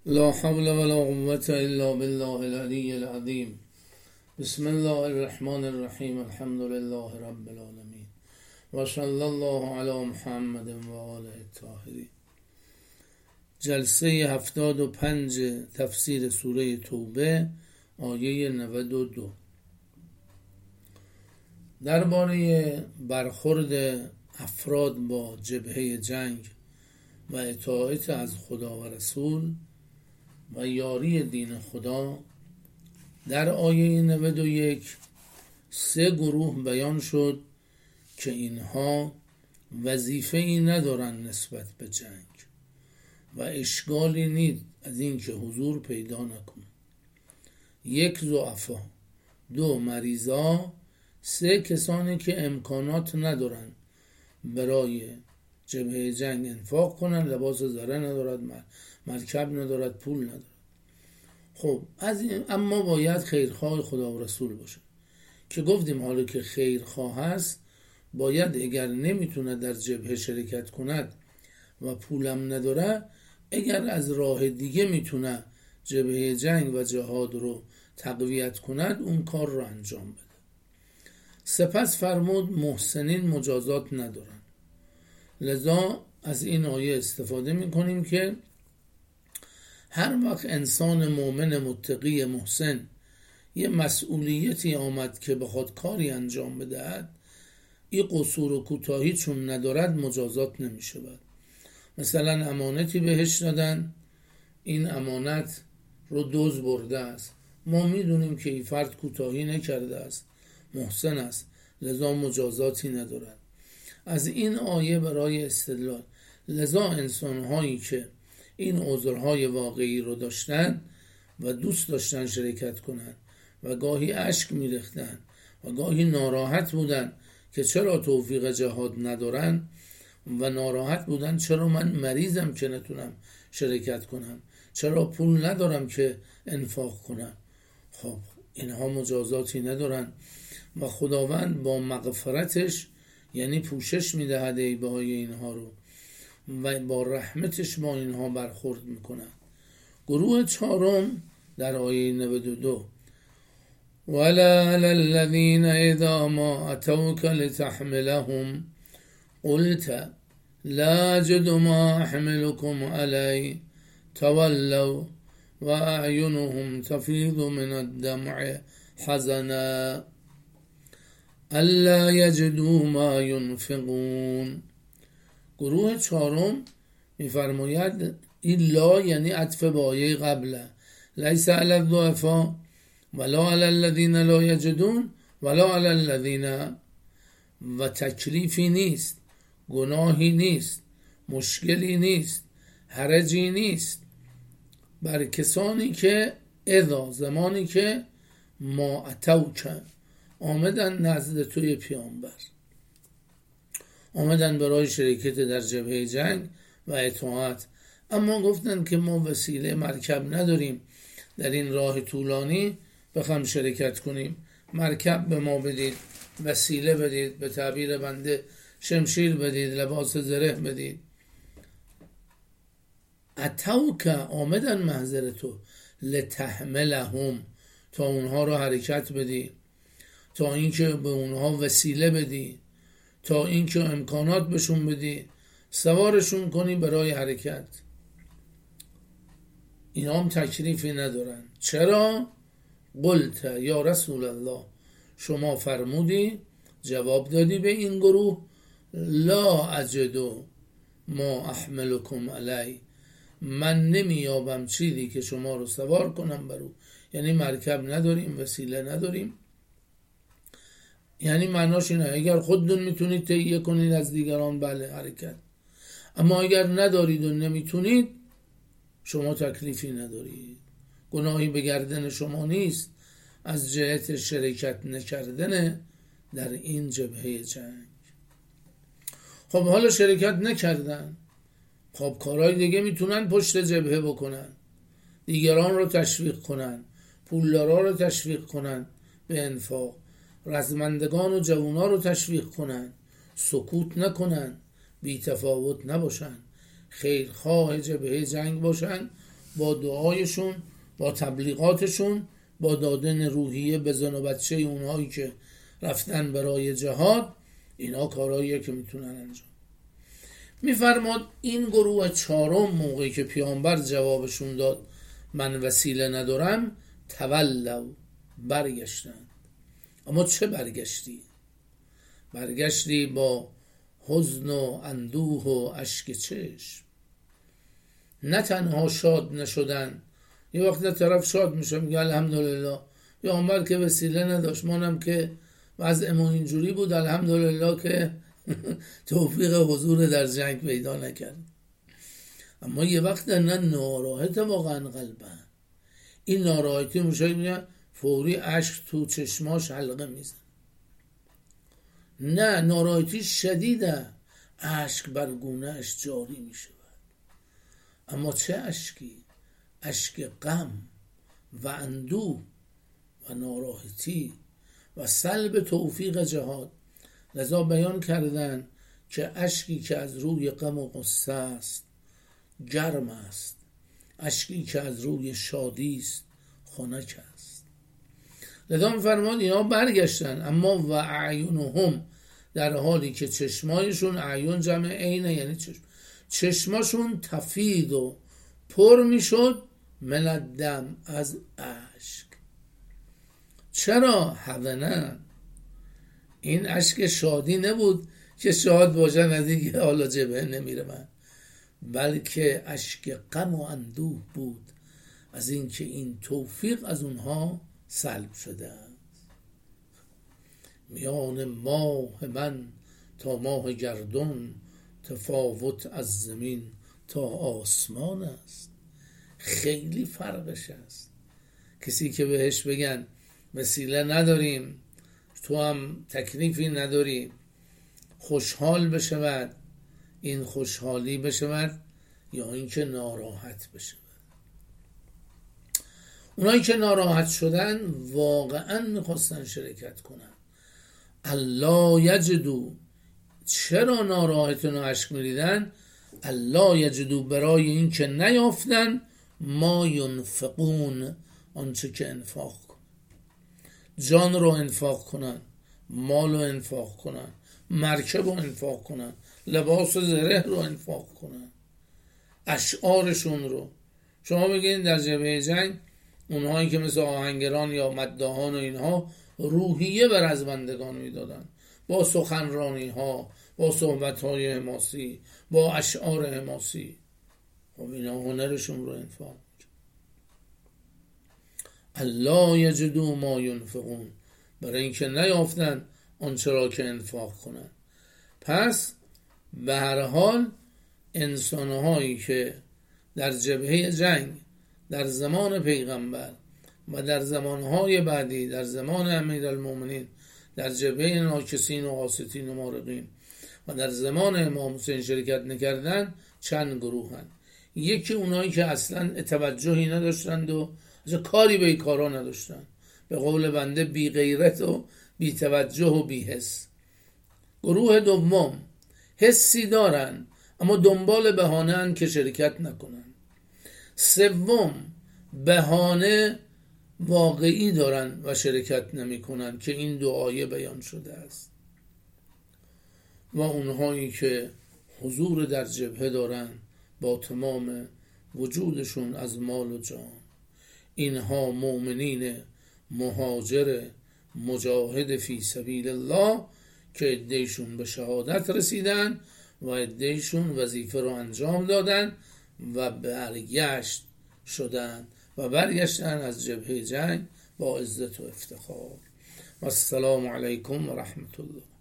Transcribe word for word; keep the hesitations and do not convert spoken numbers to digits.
لا حول ولا قوة الا بالله العلی العظیم. بسم الله الرحمن الرحیم. الحمد لله رب العالمین و صلی الله علی محمد و آله الطاهرین. جلسه هفتاد و پنج تفسیر سوره توبه، آیه نود و دو. درباره برخورد افراد با جبهه جنگ و اطاعت از خدا و رسول و یاری دین خدا، در آیه نود و یک سه گروه بیان شد که اینها وظیفه‌ای ندارن نسبت به جنگ و اشکالی نیست از این که حضور پیدا نکن. یک، ضعفا. دو، مریضا. سه، کسانی که امکانات ندارن برای جبهه جنگ انفاق کنن، لباس زره ندارد، مرکب ندارد، پول ندارد. خب از این اما باید خیرخواه خدا و رسول باشه که گفتیم حالا که خیرخواه هست باید اگر نمیتونه در جبهه شرکت کند و پولم نداره، اگر از راه دیگه میتونه جبهه جنگ و جهاد رو تقویت کند اون کار رو انجام بده. سپس فرمود محسنین مجازات ندارن. لذا از این آیه استفاده میکنیم که هر وقت انسان مؤمن متقی محسن یه مسئولیتی آمد که بخواد کاری انجام بدهد، این قصور و کوتاهی چون ندارد مجازات نمیشه. بعد مثلا امانتی بهش دادن، این امانت رو دزد برده است، ما میدونیم که این فرد کوتاهی نکرده است، محسن است، لذا مجازاتی ندارد. از این آیه برای استدلال، لذا انسان‌هایی که این عذرهای واقعی رو داشتن و دوست داشتن شرکت کنن و گاهی اشک می‌ریختن و گاهی ناراحت بودن که چرا توفیق جهاد ندارن و ناراحت بودن چرا من مریضم که نتونم شرکت کنم، چرا پول ندارم که انفاق کنم. خب اینها مجازاتی ندارن و خداوند با مغفرتش یعنی پوشش میدهد عیبهای اینها رو و با رحمتش با اینها برخورد میکنه. گروه چهارم در آیه نود و دو، ولا علی الذین اذا ما اتوک لتحملهم قلت لا اجد ما احملكم علی تولوا و اعینهم تفیض من الدمع حزنا الا یجدوا ما ینفقون. گروه چهارم میفرماید این لا یعنی عطف به آیه قبله، لیس علی الضعفاء ولا علی الذین لا یجدون ولا علی الذین، و تکلیفی نیست، گناهی نیست، مشکلی نیست، حرجی نیست بر کسانی که اذا زمانی که ما اتوک آمدن نزد توی پیامبر، آمدن برای شرکت در جبهه جنگ و اطاعت، اما گفتن که ما وسیله مرکب نداریم در این راه طولانی بخوام شرکت کنیم، مرکب به ما بدید، وسیله بدید، به تعبیر بنده شمشیر بدید، لباس زره بدید. اتوک آمدن محضر تو لتحملهم تا اونها رو حرکت بدی، تا اینکه به اونها وسیله بدی، تا اینکه امکانات بهشون بدی، سوارشون کنی برای حرکت. اینا هم تکلیفی ندارن. چرا؟ قلت یا رسول الله، شما فرمودی، جواب دادی به این گروه، لا اجدو ما احملکم علی، من نمیابم چیزی که شما رو سوار کنم برو. یعنی مرکب نداریم، وسیله نداریم. یعنی معناش اینه اگر خودتون میتونید تهیه کنید از دیگران بله حرکت، اما اگر ندارید و نمیتونید شما تکلیفی ندارید، گناهی به گردن شما نیست از جهت شرکت نکردن در این جبهه جنگ. خب حالا شرکت نکردن، خب کارهای دیگه میتونن پشت جبهه بکنن، دیگران رو تشویق کنن، پولدارا رو تشویق کنن به انفاق، رزمندگان و جوونا رو تشویق کنن، سکوت نکنن، بی تفاوت نباشن، خیرخواه جبهه جنگ باشن، با دعایشون، با تبلیغاتشون، با دادن روحیه به زن و بچه اونهایی که رفتن برای جهاد، اینا کارهاییه که میتونن انجام. میفرماد این گروه چهارم موقعی که پیامبر جوابشون داد من وسیله ندارم، تولوا، برگشتن. اما چه برگشتی؟ برگشتی با حزن و اندوه و اشک چشم. نه تنها شاد نشدن، یه وقت طرف شاد میشه میگه الحمدلله، پیامبر که وسیله نداشت، مانم که وضعمون اینجوری بود، الحمدلله که توفیق حضور در جنگ پیدا نکرد. اما یه وقت نه ناراحت واقعا قلبن، این ناراحتی میشه میگه فوری اشک تو چشماش حلقه میزن. نه، ناراحتی شدیده، اشک بر گونه‌اش جاری میشه. اما چه اشکی؟ اشک غم و اندوه و ناراحتی و سلب توفیق جهاد. لذا بیان کردن که اشکی که از روی غم و غصه است گرم است، اشکی که از روی شادی است خنک است. لذا می‌فرماد اینا برگشتن، اما و اعینهم، در حالی که چشمایشون، اعین جمع عینه یعنی چشم، چشماشون تفید و پر میشد من الدم، از اشک. چرا؟ حزنن، این اشک شادی نبود که شاد باشن از اینکه حالا جبهه نمیره من، بلکه اشک غم و اندوه بود از اینکه این توفیق از اونها سلب شده است. میان ماه من تا ماه گردون، تفاوت از زمین تا آسمان است. خیلی فرقش است. کسی که بهش بگن وسیله نداریم، تو هم تکلیفی نداری، خوشحال بشود، این خوشحالی بشود یا اینکه ناراحت بشود. اونایی که ناراحت شدن واقعا میخواستن شرکت کنن. الله یجدو، چرا ناراحتون و اشک میریدن؟ الله یجدو، برای این که نیافتن ما ینفقون، آنچه که انفاق کن، جان رو انفاق کنن، مال رو انفاق کنن، مرکب رو انفاق کنن، لباس و زره رو انفاق کنن، اشعارشون رو. شما بگید در جبهه جنگ اونهایی که مثل آهنگران یا مداحان و اینها روحیه بر رزمندگان میدادن، با سخنرانی ها، با صحبت های حماسی، با اشعار حماسی. خب اینا هنرشون رو انفاق. الله یجدو ما ینفقون، برای اینکه نیافتن آنچه را که انفاق کنن. پس به هر حال انسانهایی که در جبهه جنگ در زمان پیغمبر و در زمانهای بعدی، در زمان امیرالمومنین، در جبهه ناکسین و قاسطین و مارقین و در زمان امام حسین شرکت نکردن، چند گروهن. یکی اونایی که اصلا توجهی نداشتند و کاری به این کارا نداشتن، به قول بنده بی غیرت و بی توجه و بی حس. گروه دوم حسی دارن اما دنبال بهانه ان که شرکت نکنن. سوم بهانه واقعی دارن و شرکت نمی کنن که این دو آیه بیان شده است. و اونهایی که حضور در جبهه دارن با تمام وجودشون از مال و جان، اینها مؤمنین مهاجر مجاهد فی سبیل الله که عدهشون به شهادت رسیدن و عدهشون وظیفه رو انجام دادن و برگشت شدن و برگشتن از جبهه جنگ با عزت و افتخار. و السلام علیکم و رحمت الله.